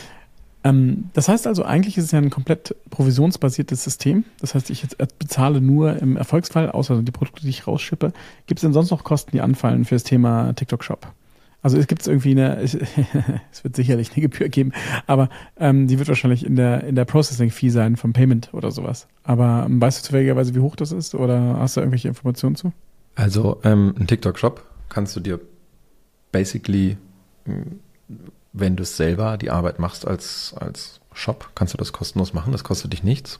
Das heißt also, eigentlich ist es ja ein komplett provisionsbasiertes System. Das heißt, ich jetzt bezahle nur im Erfolgsfall, außer die Produkte, die ich rausschippe. Gibt es denn sonst noch Kosten, die anfallen für das Thema TikTok-Shop? Also es gibt irgendwie es wird sicherlich eine Gebühr geben, aber die wird wahrscheinlich in der Processing-Fee sein vom Payment oder sowas. Aber weißt du zufälligerweise, wie hoch das ist oder hast du irgendwelche Informationen zu? Also ein TikTok-Shop kannst du dir basically wenn du es selber die Arbeit machst als Shop, kannst du das kostenlos machen. Das kostet dich nichts.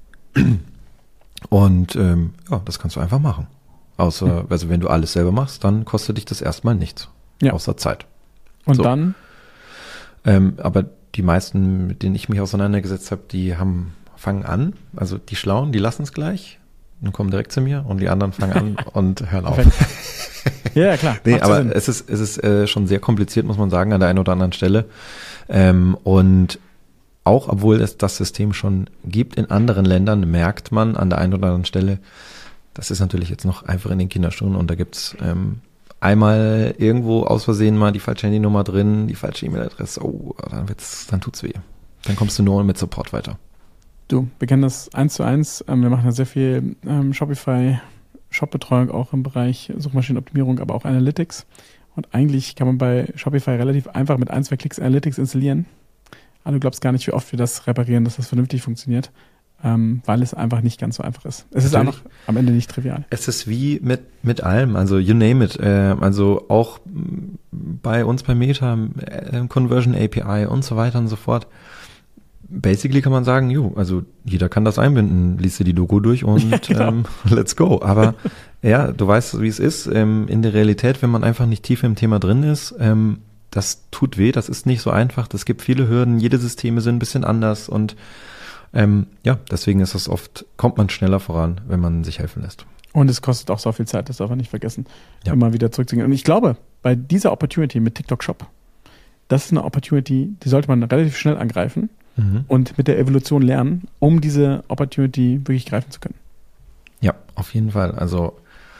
Und das kannst du einfach machen. Außer, also wenn du alles selber machst, dann kostet dich das erstmal nichts. Ja. Außer Zeit. Und so. dann? Aber die meisten, mit denen ich mich auseinandergesetzt habe, fangen an. Also die Schlauen, die lassen es gleich und kommen direkt zu mir, und die anderen fangen an und hören auf. Ja, klar. Nee, aber Sinn. Es ist schon sehr kompliziert, muss man sagen, an der einen oder anderen Stelle. Und auch obwohl es das System schon gibt in anderen Ländern, merkt man an der einen oder anderen Stelle, das ist natürlich jetzt noch einfach in den Kinderschuhen, und da gibt's einmal irgendwo aus Versehen mal die falsche Handynummer drin, die falsche E-Mail-Adresse, dann tut's weh. Dann kommst du nur mit Support weiter. Du, wir kennen das 1:1. Wir machen ja sehr viel Shopify Shop-Betreuung auch im Bereich Suchmaschinenoptimierung, aber auch Analytics. Und eigentlich kann man bei Shopify relativ einfach mit 1-2 Klicks Analytics installieren. Aber du glaubst gar nicht, wie oft wir das reparieren, dass das vernünftig funktioniert, weil es einfach nicht ganz so einfach ist. Es ist einfach am Ende nicht trivial. Es ist wie mit allem, also you name it. Also auch bei uns bei Meta, Conversion API und so weiter und so fort. Basically kann man sagen, also jeder kann das einbinden, liest dir die Doku durch und ja, genau. Let's go. Aber ja, du weißt, wie es ist. In der Realität, wenn man einfach nicht tief im Thema drin ist, das tut weh, das ist nicht so einfach. Es gibt viele Hürden, jede Systeme sind ein bisschen anders, und deswegen ist das kommt man schneller voran, wenn man sich helfen lässt. Und es kostet auch so viel Zeit, das darf man nicht vergessen, immer wieder zurückzugehen. Und ich glaube, bei dieser Opportunity mit TikTok Shop, das ist eine Opportunity, die sollte man relativ schnell angreifen. Und mit der Evolution lernen, um diese Opportunity wirklich greifen zu können. Ja, auf jeden Fall. Also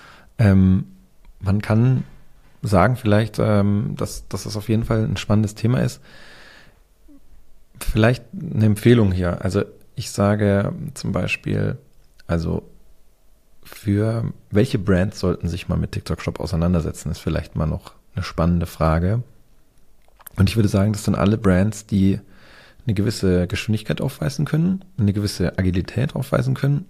man kann sagen vielleicht, dass das auf jeden Fall ein spannendes Thema ist. Vielleicht eine Empfehlung hier. Also ich sage zum Beispiel, also für welche Brands sollten sich mal mit TikTok Shop auseinandersetzen, ist vielleicht mal noch eine spannende Frage. Und ich würde sagen, das sind alle Brands, die eine gewisse Geschwindigkeit aufweisen können, eine gewisse Agilität aufweisen können,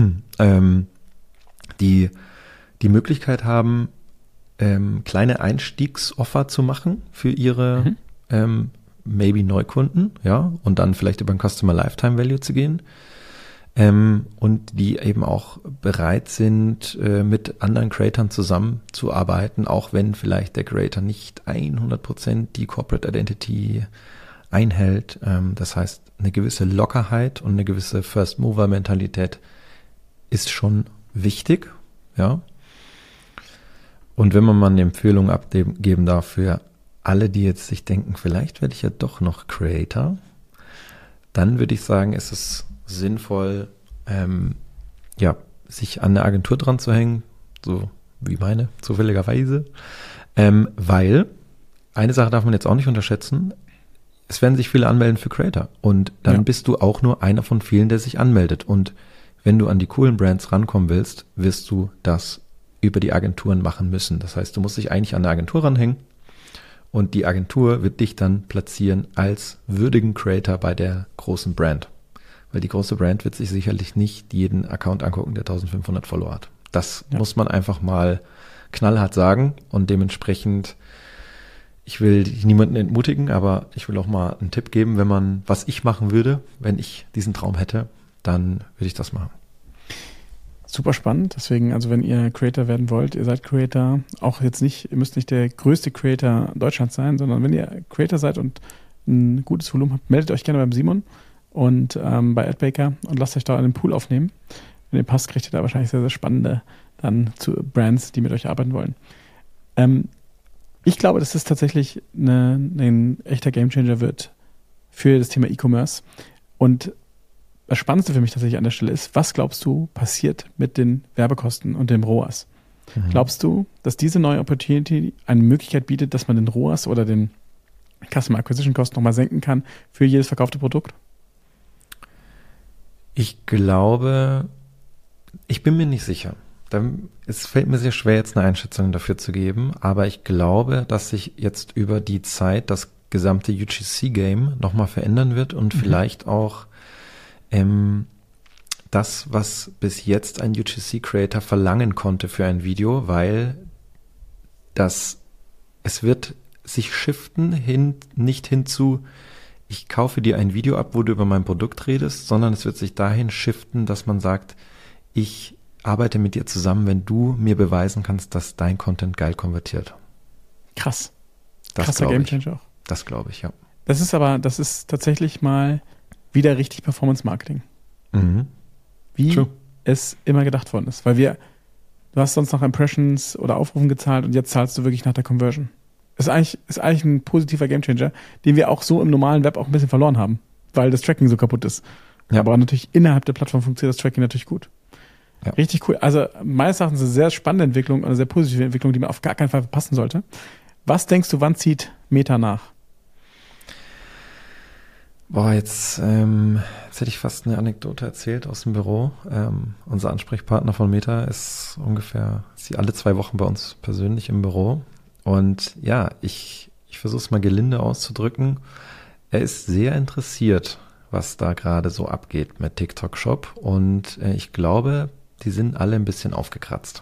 die Möglichkeit haben, kleine Einstiegsoffer zu machen für ihre maybe Neukunden, ja, und dann vielleicht über ein Customer Lifetime Value zu gehen, und die eben auch bereit sind, mit anderen Creatoren zusammenzuarbeiten, auch wenn vielleicht der Creator nicht 100% die Corporate Identity einhält. Das heißt, eine gewisse Lockerheit und eine gewisse First-Mover-Mentalität ist schon wichtig, ja. Und wenn man mal eine Empfehlung abgeben darf für alle, die jetzt sich denken, vielleicht werde ich ja doch noch Creator, dann würde ich sagen, ist es sinnvoll, sich an eine Agentur dran zu hängen, so wie meine, zufälligerweise, weil eine Sache darf man jetzt auch nicht unterschätzen: Es werden sich viele anmelden für Creator, und dann bist du auch nur einer von vielen, der sich anmeldet. Und wenn du an die coolen Brands rankommen willst, wirst du das über die Agenturen machen müssen. Das heißt, du musst dich eigentlich an eine Agentur ranhängen, und die Agentur wird dich dann platzieren als würdigen Creator bei der großen Brand. Weil die große Brand wird sich sicherlich nicht jeden Account angucken, der 1500 Follower hat. Das muss man einfach mal knallhart sagen, und dementsprechend, ich will niemanden entmutigen, aber ich will auch mal einen Tipp geben, was ich machen würde, wenn ich diesen Traum hätte, dann würde ich das machen. Super spannend. Deswegen, also wenn ihr Creator werden wollt, ihr seid Creator, auch jetzt nicht, ihr müsst nicht der größte Creator Deutschlands sein, sondern wenn ihr Creator seid und ein gutes Volumen habt, meldet euch gerne beim Simon und bei AdBaker und lasst euch da einen Pool aufnehmen. Wenn ihr passt, kriegt ihr da wahrscheinlich sehr, sehr spannende dann zu Brands, die mit euch arbeiten wollen. Ich glaube, dass das tatsächlich ein echter Gamechanger wird für das Thema E-Commerce. Und das Spannendste für mich tatsächlich an der Stelle ist, was glaubst du passiert mit den Werbekosten und dem ROAS? Glaubst du, dass diese neue Opportunity eine Möglichkeit bietet, dass man den ROAS oder den Customer Acquisition Cost nochmal senken kann für jedes verkaufte Produkt? Ich glaube, ich bin mir nicht sicher. Es fällt mir sehr schwer, jetzt eine Einschätzung dafür zu geben, aber ich glaube, dass sich jetzt über die Zeit das gesamte UGC-Game nochmal verändern wird und vielleicht auch das, was bis jetzt ein UGC-Creator verlangen konnte für ein Video, weil es wird sich shiften nicht hinzu, ich kaufe dir ein Video ab, wo du über mein Produkt redest, sondern es wird sich dahin shiften, dass man sagt, ich arbeite mit dir zusammen, wenn du mir beweisen kannst, dass dein Content geil konvertiert. Krass. Krasser Gamechanger auch. Das glaube ich, ja. Das ist tatsächlich mal wieder richtig Performance-Marketing. Wie True. Es immer gedacht worden ist. Weil du hast sonst noch Impressions oder Aufrufen gezahlt und jetzt zahlst du wirklich nach der Conversion. Ist eigentlich ein positiver Gamechanger, den wir auch so im normalen Web auch ein bisschen verloren haben, weil das Tracking so kaputt ist. Ja. Aber natürlich innerhalb der Plattform funktioniert das Tracking natürlich gut. Ja. Richtig cool. Also meines Erachtens eine sehr spannende Entwicklung, eine sehr positive Entwicklung, die man auf gar keinen Fall verpassen sollte. Was denkst du, wann zieht Meta nach? Boah, jetzt hätte ich fast eine Anekdote erzählt aus dem Büro. Unser Ansprechpartner von Meta ist alle 2 Wochen bei uns persönlich im Büro. Und ja, ich versuche es mal gelinde auszudrücken. Er ist sehr interessiert, was da gerade so abgeht mit TikTok Shop. Und ich glaube, die sind alle ein bisschen aufgekratzt.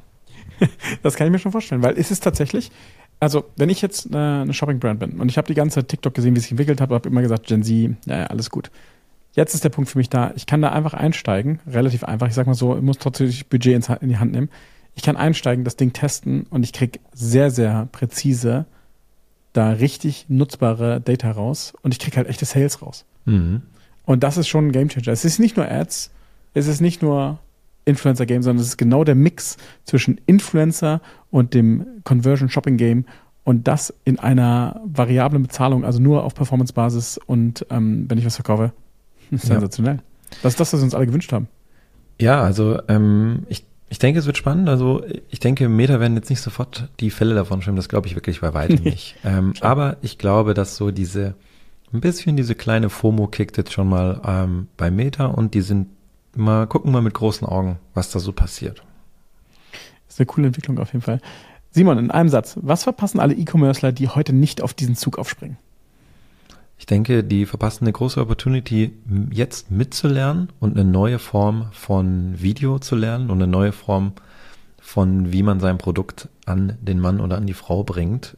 Das kann ich mir schon vorstellen, weil es ist tatsächlich, also wenn ich jetzt eine Shopping-Brand bin und ich habe die ganze Zeit TikTok gesehen, wie es sich entwickelt hat, habe immer gesagt, Gen Z, ja, alles gut. Jetzt ist der Punkt für mich da, ich kann da einfach einsteigen, relativ einfach, ich sag mal so, ich muss trotzdem das Budget in die Hand nehmen. Ich kann einsteigen, das Ding testen und ich kriege sehr, sehr präzise da richtig nutzbare Data raus und ich kriege halt echte Sales raus. Und das ist schon ein Gamechanger. Es ist nicht nur Ads, es ist nicht nur Influencer-Game, sondern es ist genau der Mix zwischen Influencer und dem Conversion-Shopping-Game und das in einer variablen Bezahlung, also nur auf Performance-Basis und wenn ich was verkaufe, ist sensationell. Ja. Das ist das, was wir uns alle gewünscht haben. Ja, also ich denke, es wird spannend. Also ich denke, Meta werden jetzt nicht sofort die Fälle davon schwimmen. Das glaube ich wirklich bei weitem nicht. Aber ich glaube, dass so diese kleine FOMO kickt jetzt schon mal bei Meta und die gucken mal mit großen Augen, was da so passiert. Das ist eine coole Entwicklung auf jeden Fall. Simon, in einem Satz, was verpassen alle E-Commercer, die heute nicht auf diesen Zug aufspringen? Ich denke, die verpassen eine große Opportunity, jetzt mitzulernen und eine neue Form von Video zu lernen und eine neue Form von, wie man sein Produkt an den Mann oder an die Frau bringt.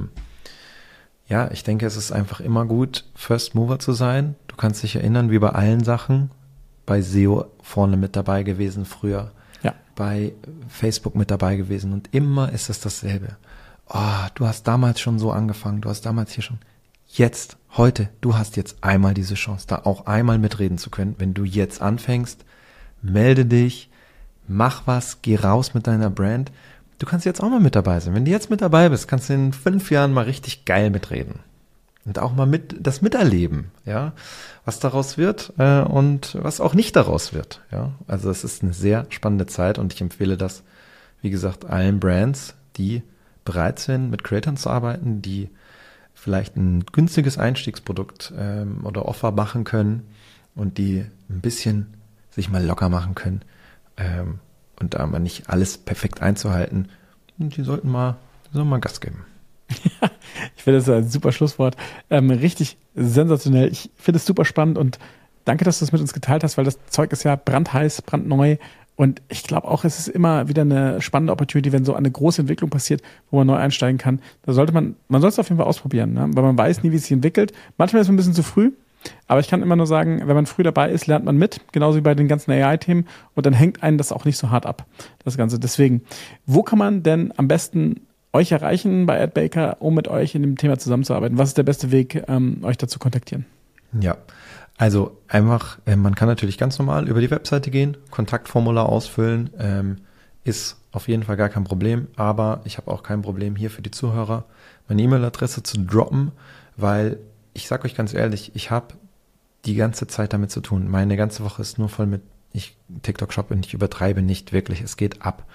Ja, ich denke, es ist einfach immer gut, First Mover zu sein. Du kannst dich erinnern, wie bei allen Sachen, bei SEO vorne mit dabei gewesen früher, bei Facebook mit dabei gewesen und immer ist es dasselbe. Oh, du hast damals schon so angefangen, du hast damals hier schon. Jetzt, heute, du hast jetzt einmal diese Chance, da auch einmal mitreden zu können. Wenn du jetzt anfängst, melde dich, mach was, geh raus mit deiner Brand. Du kannst jetzt auch mal mit dabei sein. Wenn du jetzt mit dabei bist, kannst du in 5 Jahren mal richtig geil mitreden. Und auch mal das miterleben, ja, was daraus wird und was auch nicht daraus wird, ja. Also es ist eine sehr spannende Zeit und ich empfehle das, wie gesagt, allen Brands, die bereit sind, mit Creators zu arbeiten, die vielleicht ein günstiges Einstiegsprodukt oder Offer machen können und die ein bisschen sich mal locker machen können und da mal nicht alles perfekt einzuhalten. Und die sollten mal Gas geben. Ich finde das ein super Schlusswort. Richtig sensationell. Ich finde es super spannend und danke, dass du es mit uns geteilt hast, weil das Zeug ist ja brandheiß, brandneu. Und ich glaube auch, es ist immer wieder eine spannende Opportunity, wenn so eine große Entwicklung passiert, wo man neu einsteigen kann. Da sollte man soll es auf jeden Fall ausprobieren, ne? Weil man weiß nie, wie es sich entwickelt. Manchmal ist es ein bisschen zu früh, aber ich kann immer nur sagen, wenn man früh dabei ist, lernt man mit, genauso wie bei den ganzen AI-Themen und dann hängt einen das auch nicht so hart ab, das Ganze. Deswegen, wo kann man denn am besten euch erreichen bei AdBaker, um mit euch in dem Thema zusammenzuarbeiten? Was ist der beste Weg, euch dazu kontaktieren? Ja, also einfach, man kann natürlich ganz normal über die Webseite gehen, Kontaktformular ausfüllen, ist auf jeden Fall gar kein Problem, aber ich habe auch kein Problem hier für die Zuhörer, meine E-Mail-Adresse zu droppen, weil ich sage euch ganz ehrlich, ich habe die ganze Zeit damit zu tun. Meine ganze Woche ist nur voll mit TikTok Shop und ich übertreibe nicht wirklich, es geht ab.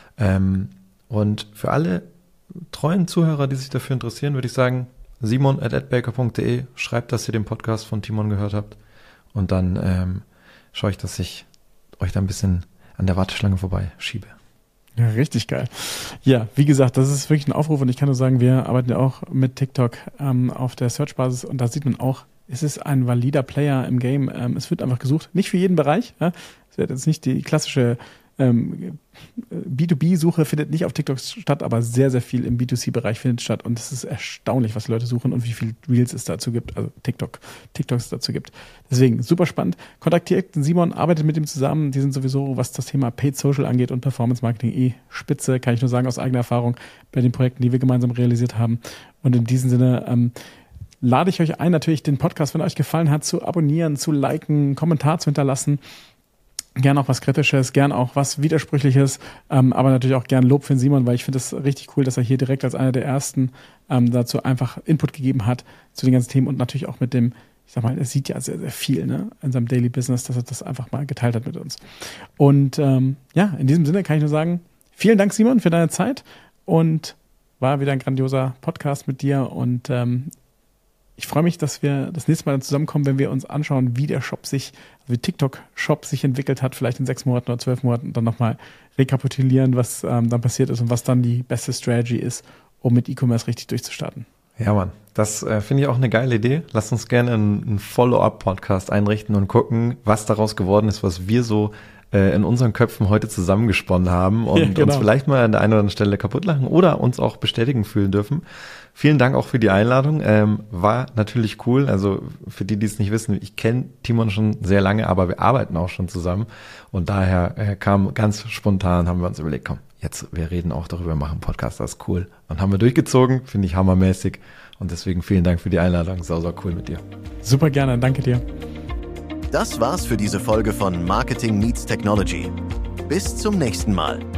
Und für alle treuen Zuhörer, die sich dafür interessieren, würde ich sagen, simon@adbaker.de, schreibt, dass ihr den Podcast von Timon gehört habt und dann schaue ich, dass ich euch da ein bisschen an der Warteschlange vorbei schiebe. Ja, richtig geil. Ja, wie gesagt, das ist wirklich ein Aufruf und ich kann nur sagen, wir arbeiten ja auch mit TikTok auf der Search-Basis und da sieht man auch, es ist ein valider Player im Game. Es wird einfach gesucht, nicht für jeden Bereich. Ja? Es wird jetzt nicht die klassische B2B-Suche findet nicht auf TikTok statt, aber sehr, sehr viel im B2C-Bereich findet statt. Und es ist erstaunlich, was die Leute suchen und wie viel Reels es dazu gibt, also TikToks dazu gibt. Deswegen super spannend. Kontaktiert den Simon, arbeitet mit ihm zusammen. Die sind sowieso, was das Thema Paid Social angeht und Performance Marketing spitze, kann ich nur sagen, aus eigener Erfahrung bei den Projekten, die wir gemeinsam realisiert haben. Und in diesem Sinne lade ich euch ein, natürlich den Podcast, wenn euch gefallen hat, zu abonnieren, zu liken, einen Kommentar zu hinterlassen. Gern auch was Kritisches, gern auch was Widersprüchliches, aber natürlich auch gern Lob für den Simon, weil ich finde es richtig cool, dass er hier direkt als einer der ersten dazu einfach Input gegeben hat zu den ganzen Themen und natürlich auch mit dem, ich sag mal, er sieht ja sehr, sehr viel, ne, in seinem Daily Business, dass er das einfach mal geteilt hat mit uns. Und in diesem Sinne kann ich nur sagen, vielen Dank, Simon, für deine Zeit und war wieder ein grandioser Podcast mit dir und ich freue mich, dass wir das nächste Mal dann zusammenkommen, wenn wir uns anschauen, wie der Shop wie TikTok-Shop sich entwickelt hat, vielleicht in 6 Monaten oder 12 Monaten und dann nochmal rekapitulieren, was dann passiert ist und was dann die beste Strategy ist, um mit E-Commerce richtig durchzustarten. Ja, Mann, das finde ich auch eine geile Idee. Lass uns gerne einen Follow-up-Podcast einrichten und gucken, was daraus geworden ist, was wir so in unseren Köpfen heute zusammengesponnen haben und uns vielleicht mal an der einen oder anderen Stelle kaputt lachen oder uns auch bestätigen fühlen dürfen. Vielen Dank auch für die Einladung. War natürlich cool. Also für die es nicht wissen, ich kenne Timon schon sehr lange, aber wir arbeiten auch schon zusammen. Und daher kam ganz spontan, haben wir uns überlegt, komm, wir reden auch darüber, machen einen Podcast, das ist cool. Und haben wir durchgezogen, finde ich hammermäßig. Und deswegen vielen Dank für die Einladung. Sau cool mit dir. Super gerne, danke dir. Das war's für diese Folge von Marketing Meets Technology. Bis zum nächsten Mal.